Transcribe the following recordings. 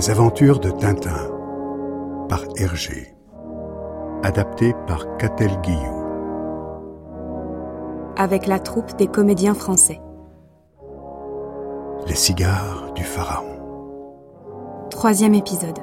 Les aventures de Tintin par Hergé. Adapté par Catel Guillou. Avec la troupe des comédiens français. Les cigares du pharaon. 3e épisode.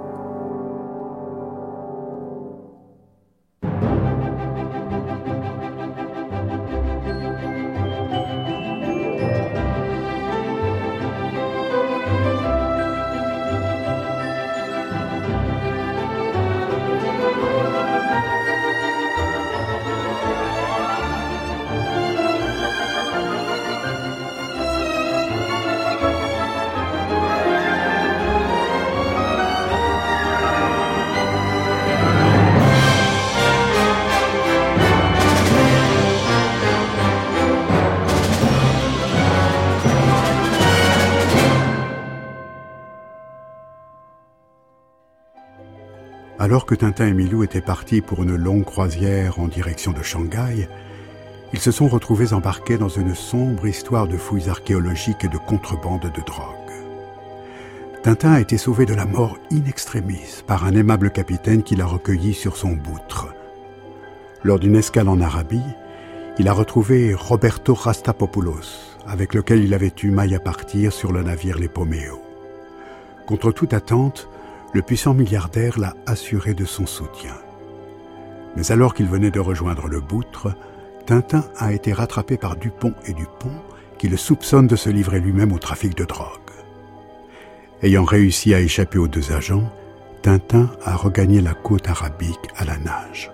Alors que Tintin et Milou étaient partis pour une longue croisière en direction de Shanghai, ils se sont retrouvés embarqués dans une sombre histoire de fouilles archéologiques et de contrebande de drogue. Tintin a été sauvé de la mort in extremis par un aimable capitaine qui l'a recueilli sur son boutre. Lors d'une escale en Arabie, il a retrouvé Roberto Rastapopoulos, avec lequel il avait eu maille à partir sur le navire l'Epomeo. Contre toute attente, le puissant milliardaire l'a assuré de son soutien. Mais alors qu'il venait de rejoindre le Boutre, Tintin a été rattrapé par Dupont et Dupont, qui le soupçonnent de se livrer lui-même au trafic de drogue. Ayant réussi à échapper aux deux agents, Tintin a regagné la côte arabique à la nage.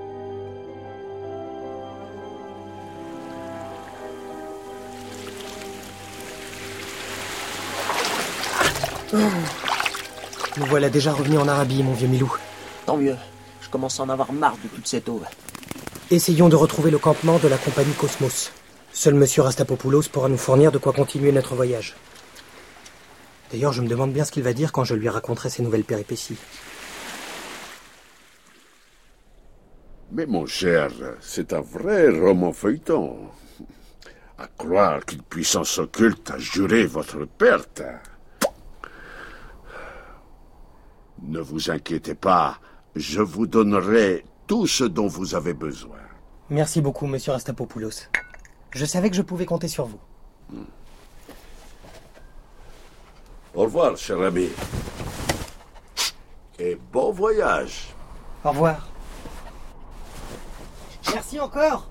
Nous voilà déjà revenus en Arabie, mon vieux Milou. Tant mieux, je commence à en avoir marre de toute cette eau. Essayons de retrouver le campement de la compagnie Cosmos. Seul monsieur Rastapopoulos pourra nous fournir de quoi continuer notre voyage. D'ailleurs, je me demande bien ce qu'il va dire quand je lui raconterai ces nouvelles péripéties. Mais mon cher, c'est un vrai roman feuilleton. À croire qu'une puissance occulte a juré votre perte. Ne vous inquiétez pas, je vous donnerai tout ce dont vous avez besoin. Merci beaucoup, monsieur Rastapopoulos. Je savais que je pouvais compter sur vous. Au revoir, cher ami. Et bon voyage. Au revoir. Merci encore.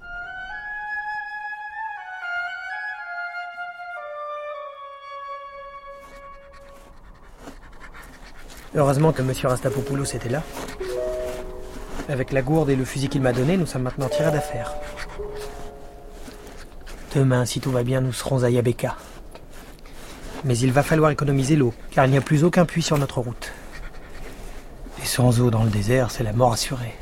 Heureusement que monsieur Rastapopoulos était là. Avec la gourde et le fusil qu'il m'a donné, nous sommes maintenant tirés d'affaire. Demain, si tout va bien, nous serons à Yabeka. Mais il va falloir économiser l'eau, car il n'y a plus aucun puits sur notre route. Et sans eau dans le désert, c'est la mort assurée.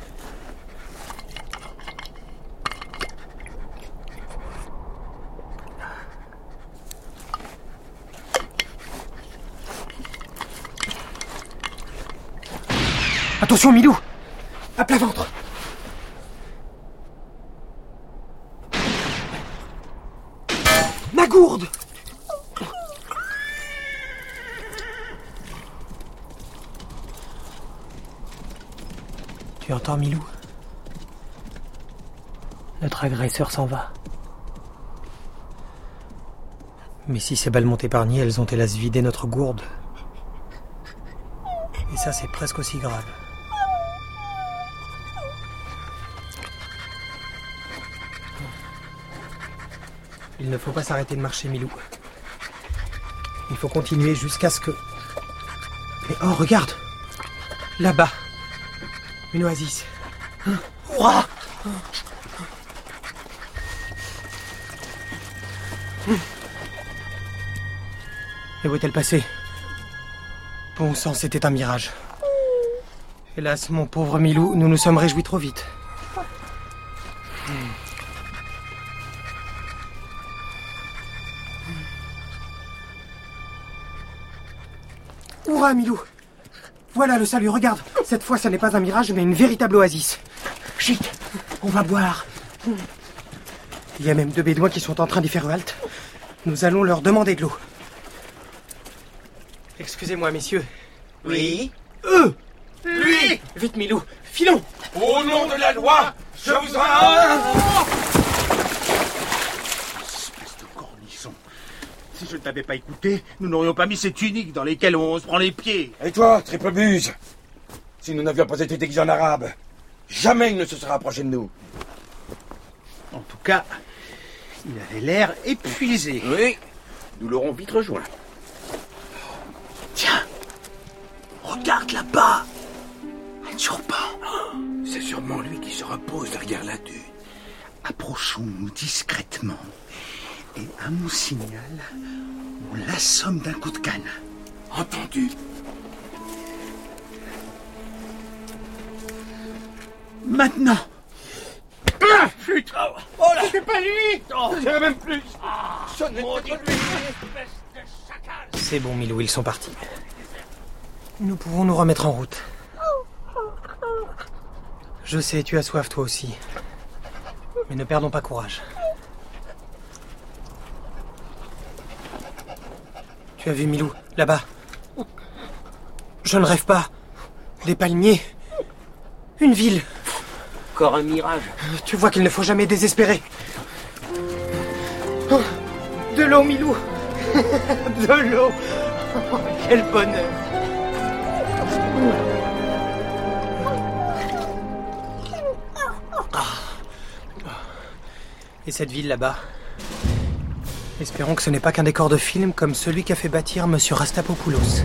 Attention, Milou! À plat ventre! Ma gourde! Tu entends, Milou? Notre agresseur s'en va. Mais si ces balles m'ont épargné, elles ont hélas vidé notre gourde. Et ça, c'est presque aussi grave. Il ne faut pas s'arrêter de marcher, Milou. Il faut continuer jusqu'à ce que... Mais oh, regarde! Là-bas, une oasis. Ouah! Et où est-elle passée? Bon sang, c'était un mirage. Hélas, mon pauvre Milou, nous nous sommes réjouis trop vite. Hourra, Milou! Voilà le salut, regarde! Cette fois, ça n'est pas un mirage, mais une véritable oasis. Chut! On va boire. Il y a même 2 bédouins qui sont en train d'y faire halte. Nous allons leur demander de l'eau. Excusez-moi, messieurs, Oui. Eux! Lui! Vite, Milou, filons! Au nom de la loi, je vous en... Espèce de cornichon. Si je ne t'avais pas écouté, nous n'aurions pas mis ces tuniques dans lesquelles on se prend les pieds. Et toi, triple buse? Si nous n'avions pas été déguisés en arabe, jamais il ne se serait approché de nous. En tout cas, il avait l'air épuisé. Oui, nous l'aurons vite rejoint. Tiens, regarde là-bas. Un turban. C'est sûrement lui qui se repose derrière la dune. Approchons-nous discrètement. Et à mon signal, on l'assomme d'un coup de canne. Entendu. Maintenant! Ah, putain! Oh là! C'était pas lui! Oh, C'est même plus! Ce n'était maudit pas lui! C'est bon, Milou, ils sont partis. Nous pouvons nous remettre en route. Je sais, tu as soif toi aussi. Mais ne perdons pas courage. Tu as vu Milou, là-bas? Je ne rêve pas. Des palmiers. Une ville. encore un mirage. Tu vois qu'il ne faut jamais désespérer. Oh, de l'eau, Milou. De l'eau. Oh, quel bonheur. Et cette ville là-bas? Espérons que ce n'est pas qu'un décor de film comme celui qu'a fait bâtir Monsieur Rastapopoulos.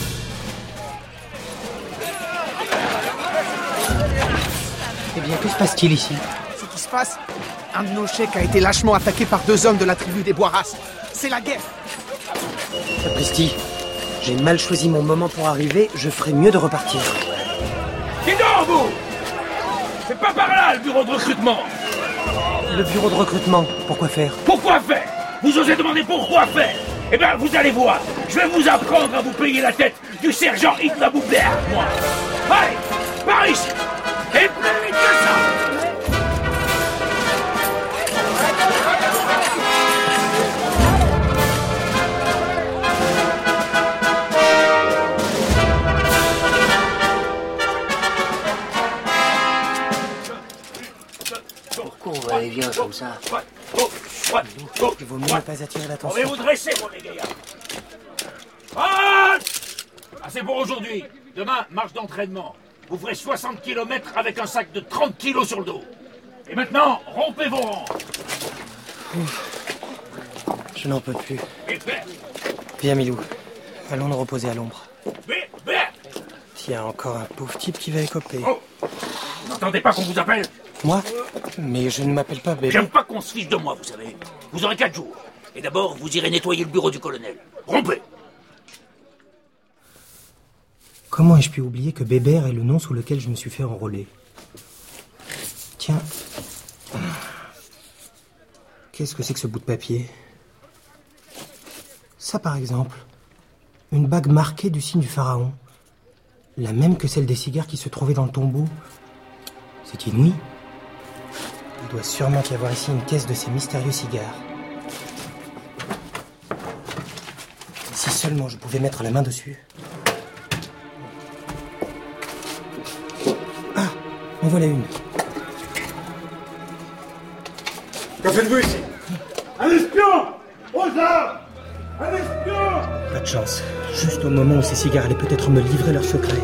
Eh bien, que se passe-t-il ici? Ce qui se passe, un de nos cheikhs a été lâchement attaqué par 2 hommes de la tribu des Boiras. C'est la guerre. Sapristi, j'ai mal choisi mon moment pour arriver, je ferais mieux de repartir. Dis donc, vous! C'est pas par là, le bureau de recrutement! Le bureau de recrutement, pourquoi faire? Pourquoi faire? Vous osez demander pourquoi faire? Eh bien, vous allez voir, je vais vous apprendre à vous payer la tête du sergent Hitler Boubert, moi. Allez, par ici! Et plus vite que ça! Pourquoi on va-et-vient comme ça? Il vaut mieux ne pas attirer On va l'attention. vous dresser, mon gaillards. Halt! Assez pour aujourd'hui. Demain, marche d'entraînement. Vous ferez 60 km avec un sac de 30 kilos sur le dos. Et maintenant, rompez vos rangs. Je n'en peux plus. Et faire. Viens, Milou. Allons nous reposer à l'ombre. Mais, Tiens, encore un pauvre type qui va écoper. oh! Vous n'entendez pas qu'on vous appelle? Moi? Mais je ne m'appelle pas bébé. J'aime pas qu'on se fiche de moi, vous savez. Vous aurez 4 jours. Et d'abord, vous irez nettoyer le bureau du colonel. Rompez! Comment ai-je pu oublier que Bébert est le nom sous lequel je me suis fait enrôler? Tiens. Qu'est-ce que c'est que ce bout de papier? Ça, par exemple. Une bague marquée du signe du pharaon. La même que celle des cigares qui se trouvaient dans le tombeau. C'est inouï. Il doit sûrement y avoir ici une caisse de ces mystérieux cigares. Si seulement je pouvais mettre la main dessus. Ah, en voilà une. Que faites-vous ici? Un espion! Aux armes! Un espion! Pas de chance. Juste au moment où ces cigares allaient peut-être me livrer leur secret.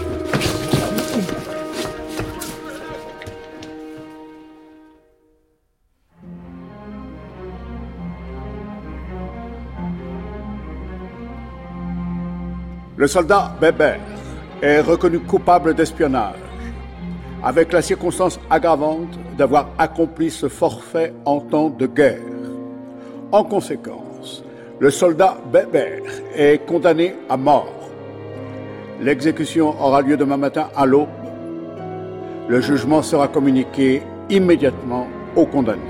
Le soldat Bébert est reconnu coupable d'espionnage, avec la circonstance aggravante d'avoir accompli ce forfait en temps de guerre. En conséquence, le soldat Bébert est condamné à mort. L'exécution aura lieu demain matin à l'aube. Le jugement sera communiqué immédiatement aux condamnés.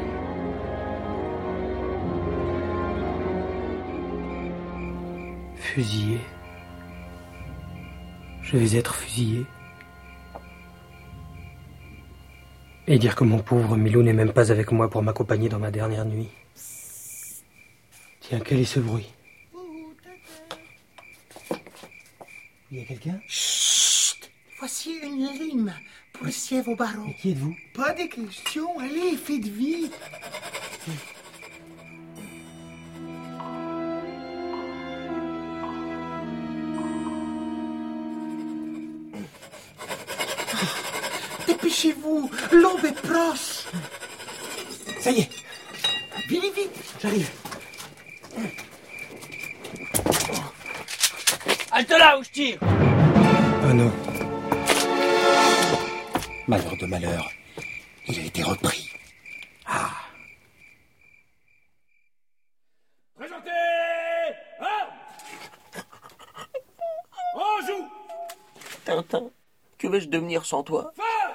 Fusillé. Je vais être fusillé. Et dire que mon pauvre Milou n'est même pas avec moi pour m'accompagner dans ma dernière nuit. Tiens, quel est ce bruit? Il y a quelqu'un? Chut! Voici une lime pour le siège au barreau. Mais qui êtes-vous? Pas de questions, allez, faites vite. Dépêchez-vous, l'aube est proche. Ça y est, Vite, vite. j'arrive. Halte là où je tire. Oh non. Malheur de malheur, il a été repris. Présentez. On joue. Tintin, que vais-je devenir sans toi?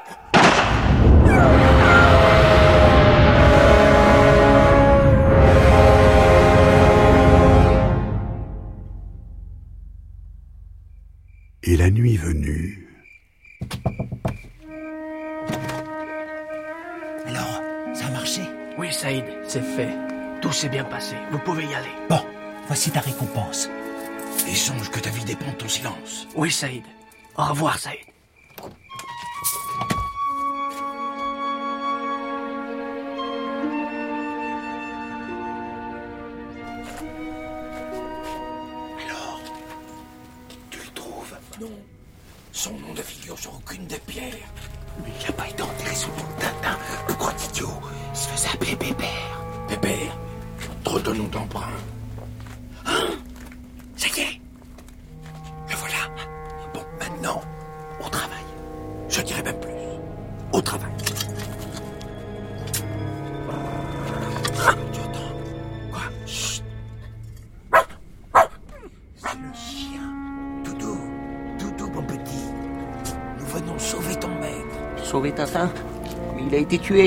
Et la nuit venue, Alors, ça a marché? Oui, Saïd, c'est fait. Tout s'est bien passé. Vous pouvez y aller. Bon, voici ta récompense. Et songe que ta vie dépend de ton silence. Oui, Saïd. Au revoir, Saïd. Alors, tu le trouves? Non. Son nom ne figure sur aucune des pierres. Mais il n'a pas été enterré sous le nom de Tintin. Pourquoi idiot? Il se faisait appeler Pépère. Pépère? Trop de noms d'emprunt. Hein? Ça y est. Le voilà. Bon, maintenant, au travail. Je dirais même plus. Au travail. Tu entends? Quoi? Chut. C'est le chien. Doudou. Doudou, mon petit. Nous venons sauver ton maître. Sauver Tintin? Mais il a été tué.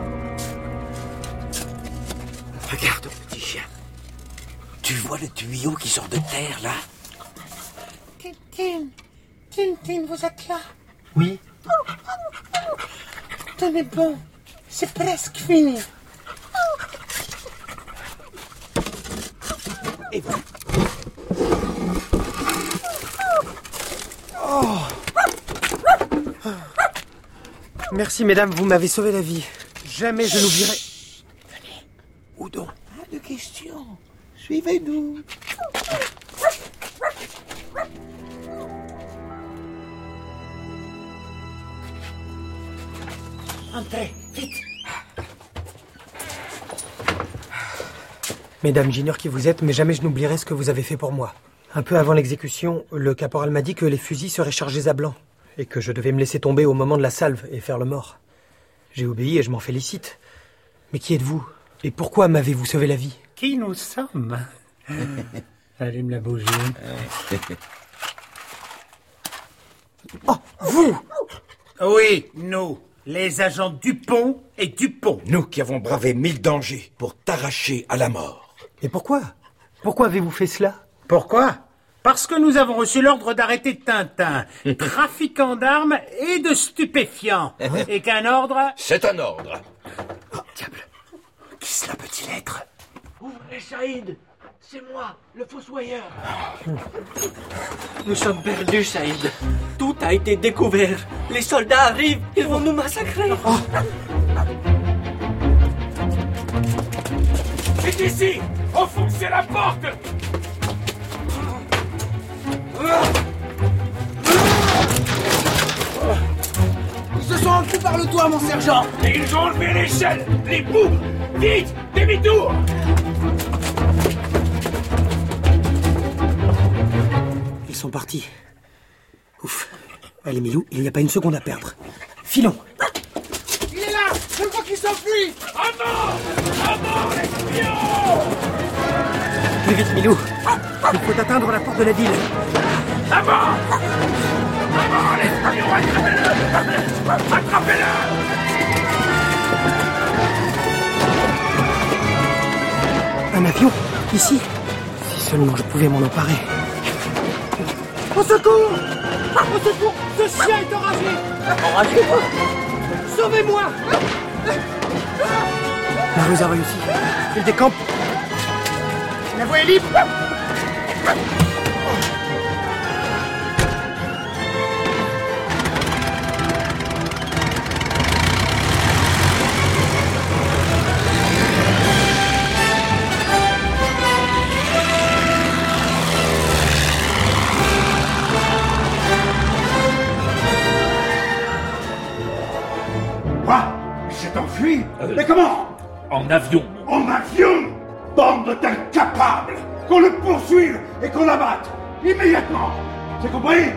Regarde, petit chien. Tu vois le tuyau qui sort de terre, là? Tintin, vous êtes là? Oui. Tenez bon, c'est presque fini. Et vous? Merci, mesdames, vous m'avez sauvé la vie. Jamais je n'oublierai... Où donc? Pas de questions. Suivez-nous. Entrez, vite. Mesdames, j'ignore qui vous êtes, mais jamais je n'oublierai ce que vous avez fait pour moi. Un peu avant l'exécution, le caporal m'a dit que les fusils seraient chargés à blanc, et que je devais me laisser tomber au moment de la salve et faire le mort. J'ai obéi et je m'en félicite. Mais qui êtes-vous? Et pourquoi m'avez-vous sauvé la vie? Qui nous sommes? Allume la bougie. Oh, vous! Oui, nous, les agents Dupont et Dupont. Nous qui avons bravé 1000 dangers pour t'arracher à la mort. Et pourquoi? Pourquoi avez-vous fait cela? Pourquoi? Parce que nous avons reçu l'ordre d'arrêter Tintin, trafiquant d'armes et de stupéfiants. Et qu'un ordre... C'est un ordre. Oh, diable. Qui cela peut-il être? Ouvrez, Saïd. C'est moi, le fossoyeur. Nous sommes perdus, Saïd. Tout a été découvert. Les soldats arrivent. Ils vont nous massacrer. C'est ici. Enfoncez la porte. Ils se sont enfuis par le toit, mon sergent. Et ils ont enlevé l'échelle. Les bouts. Vite, demi-tour. Ils sont partis. Ouf. Allez, Milou, il n'y a pas une seconde à perdre. Filons. Il est là. Je crois qu'il s'enfuit. À mort, l'espion. Plus vite, Milou. Il faut atteindre la porte de la ville. À mort, l'espion. Attrapez-le. Attrapez-le. Un avion? Ici? Si seulement je pouvais m'en emparer. Au secours. Au secours. Ce chien est enragé. Enragé? Sauvez-moi. La ruse a réussi. Il décampe. La voie est libre. poursuit. Mais comment? En avion. En avion? Bande d'incapables! Qu'on le poursuive et qu'on l'abatte! Immédiatement! C'est compris?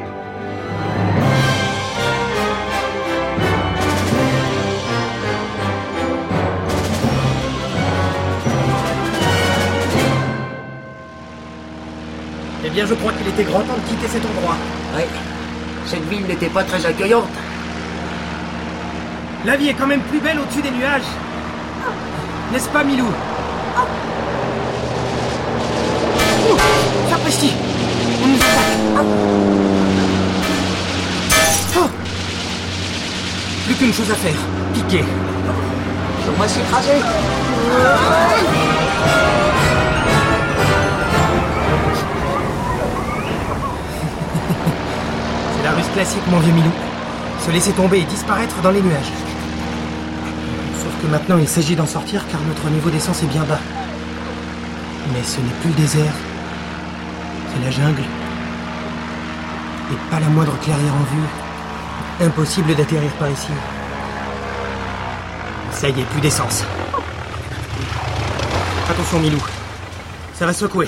Eh bien, je crois qu'il était grand temps de quitter cet endroit. Ouais. Cette ville n'était pas très accueillante. La vie est quand même plus belle au-dessus des nuages. N'est-ce pas, Milou? Sapristi! On nous attaque! Oh, plus qu'une chose à faire, piquer. On va s'écraser. C'est la ruse classique, mon vieux Milou. Se laisser tomber et disparaître dans les nuages. Sauf que maintenant, il s'agit d'en sortir car notre niveau d'essence est bien bas. Mais ce n'est plus le désert. C'est la jungle. Et pas la moindre clairière en vue. Impossible d'atterrir par ici. Ça y est, plus d'essence. Attention, Milou. Ça va secouer.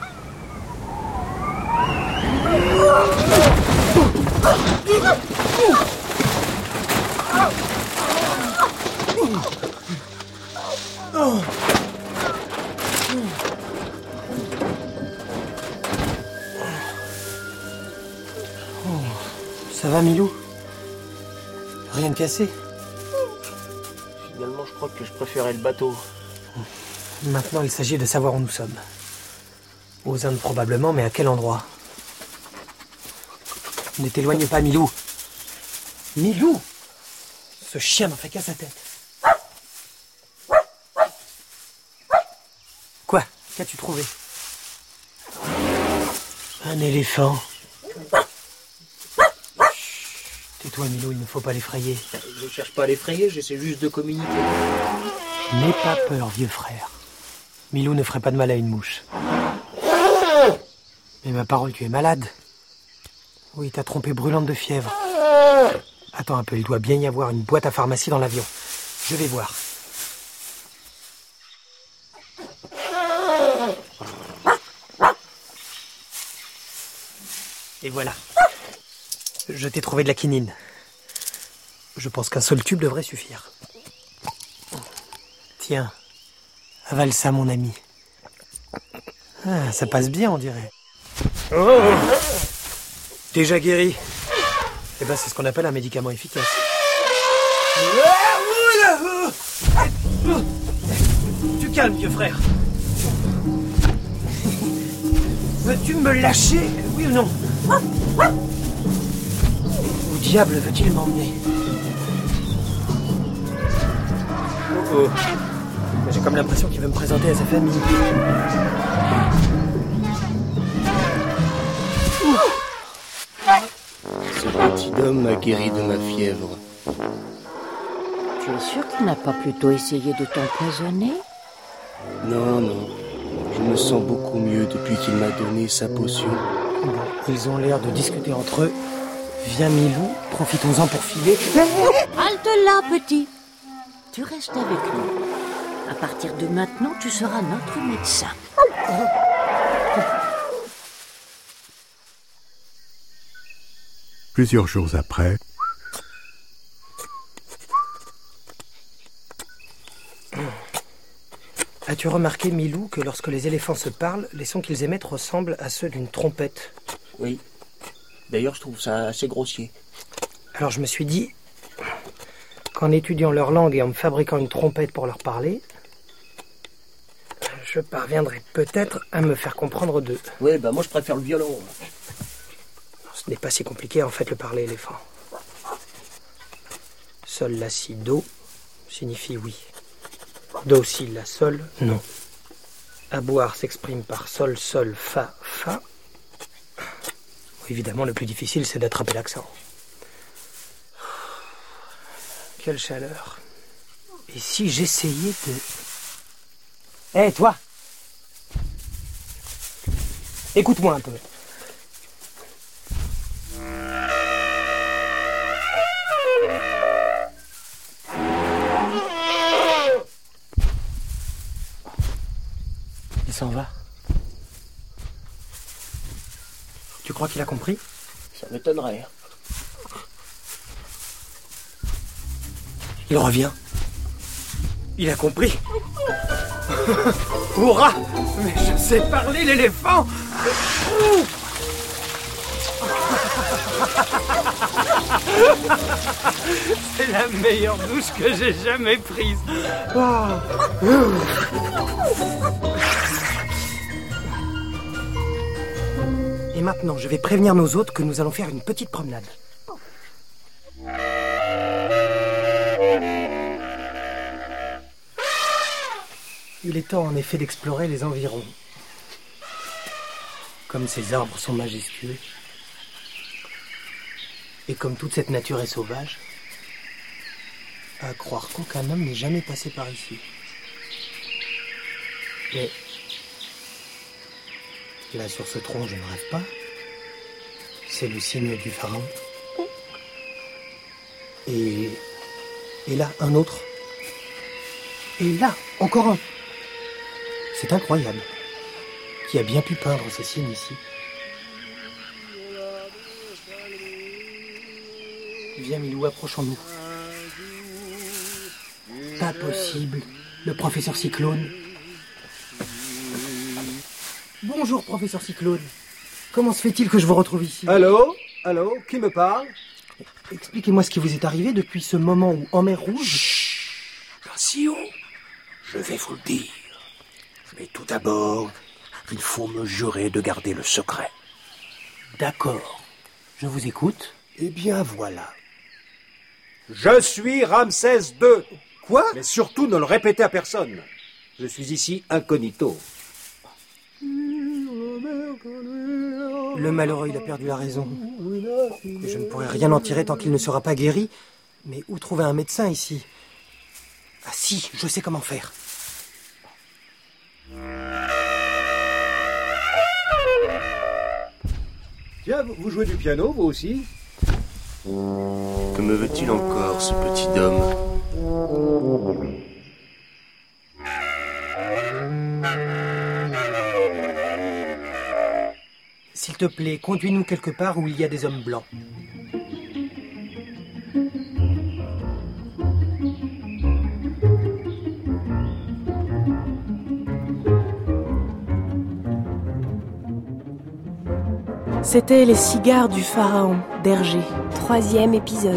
Ça va, Milou? Rien de cassé? Finalement, je crois que je préférais le bateau. Maintenant, il s'agit de savoir où nous sommes. Aux Indes probablement, mais à quel endroit? Ne t'éloigne pas, Milou. Milou! Ce chien m'a fait qu'à sa tête. Quoi? Qu'as-tu trouvé? Un éléphant. Tais-toi, Milou, il ne faut pas l'effrayer. Je cherche pas à l'effrayer, j'essaie juste de communiquer. N'aie pas peur, vieux frère. Milou ne ferait pas de mal à une mouche. Mais ma parole, tu es malade. Oui, ta trompe est brûlante de fièvre. Attends un peu, il doit bien y avoir une boîte à pharmacie dans l'avion. Je vais voir. Et voilà. Je t'ai trouvé de la quinine. Je pense qu'un seul tube devrait suffire. Tiens, avale ça, mon ami. Ah, ça passe bien, on dirait. Oh, déjà guéri. Eh ben, c'est ce qu'on appelle un médicament efficace. Tu calmes, vieux frère. Veux-tu me lâcher, oui ou non? Où diable veut-il m'emmener? Oh. J'ai comme l'impression qu'il veut me présenter à sa famille. Ce petit homme m'a guéri de ma fièvre. Tu es sûr qu'il n'a pas plutôt essayé de t'empoisonner? Non, non. Je me sens beaucoup mieux depuis qu'il m'a donné sa potion. Bon, ils ont l'air de discuter entre eux. Viens, Milou, profitons-en pour filer. Halte là, petit. Tu restes avec nous. À partir de maintenant, tu seras notre médecin. Plusieurs jours après, as-tu remarqué, Milou, que lorsque les éléphants se parlent, les sons qu'ils émettent ressemblent à ceux d'une trompette? Oui. D'ailleurs, je trouve ça assez grossier. Alors je me suis dit qu'en étudiant leur langue et en me fabriquant une trompette pour leur parler, je parviendrai peut-être à me faire comprendre d'eux. Oui, bah moi je préfère le violon. Ce n'est pas si compliqué en fait le parler éléphant. Sol, la, si, do signifie oui. Do, si, la, sol, non. À boire s'exprime par sol, sol, fa, fa. Évidemment, le plus difficile, c'est d'attraper l'accent. Quelle chaleur. Et si j'essayais de... Hé, toi! Écoute-moi un peu. crois qu'il a compris? Ça m'étonnerait. Il revient. Il a compris. Hurrah! Mais je sais parler, l'éléphant! C'est la meilleure douche que j'ai jamais prise. Et maintenant, je vais prévenir nos hôtes que nous allons faire une petite promenade. Il est temps en effet d'explorer les environs. Comme ces arbres sont majestueux, et comme toute cette nature est sauvage, à croire qu'aucun homme n'est jamais passé par ici. Mais là, sur ce tronc, je ne rêve pas. C'est le signe du pharaon. Et là, un autre. Et là, encore un. C'est incroyable. Qui a bien pu peindre ces signes ici? Viens, Milou, approchons-nous. Pas possible. Le professeur Cyclone. Bonjour, professeur Cyclone. Comment se fait-il que je vous retrouve ici? Allô? Allô? Qui me parle? Expliquez-moi ce qui vous est arrivé depuis ce moment où, en mer Rouge... Chut! Attention! Je vais vous le dire. Mais tout d'abord, il faut me jurer de garder le secret. D'accord. Je vous écoute. Eh bien, voilà. Je suis Ramsès II. Quoi? Mais surtout, ne le répétez à personne. Je suis ici incognito. Le malheureux, il a perdu la raison. Je ne pourrai rien en tirer tant qu'il ne sera pas guéri. Mais où trouver un médecin ici? Ah si, je sais comment faire. Tiens, vous jouez du piano, vous aussi? Que me veut-il encore, ce petit homme? S'il te plaît, conduis-nous quelque part où il y a des hommes blancs. C'était Les cigares du pharaon d'Hergé. 3e épisode.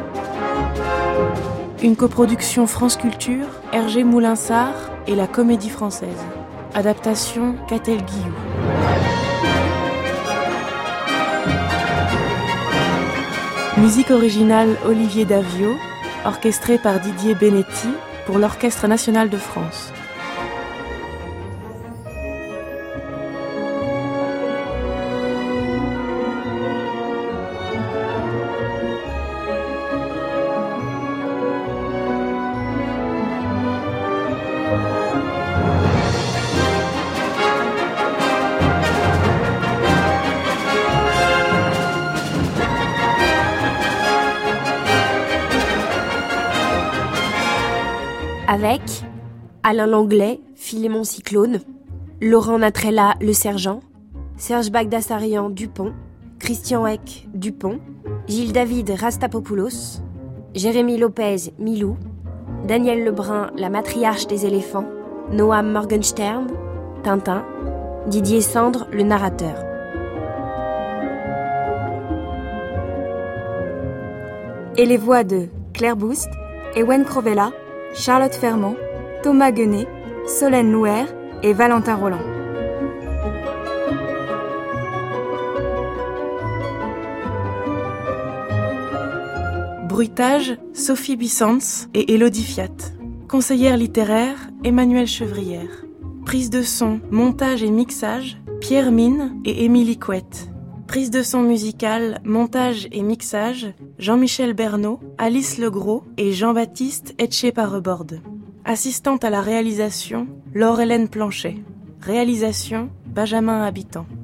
Une coproduction France Culture, Hergé Moulinsart et la Comédie Française. Adaptation Catel Guillou. Musique originale Olivier Davio, orchestrée par Didier Benetti pour l'Orchestre national de France. Avec Alain Langlais, Philémon Cyclone, Laurent Natrella, le sergent, Serge Bagdasarian, Dupont, Christian Eck, Dupont, Gilles David Rastapopoulos, Jérémy Lopez, Milou, Daniel Lebrun, la matriarche des éléphants, Noam Morgenstern, Tintin, Didier Sandre, le narrateur. Et les voix de Claire Boust, Ewen Crovella, Charlotte Fermont, Thomas Guenet, Solène Louer et Valentin Roland. Bruitage, Sophie Bissans et Élodie Fiat. Conseillère littéraire, Emmanuelle Chevrière. Prise de son, montage et mixage, Pierre Mine et Émilie Couette. Prise de son musicale, montage et mixage, Jean-Michel Bernot, Alice Legros et Jean-Baptiste Etchepareborde. Assistante à la réalisation, Laure-Hélène Planchet. Réalisation, Benjamin Habitant.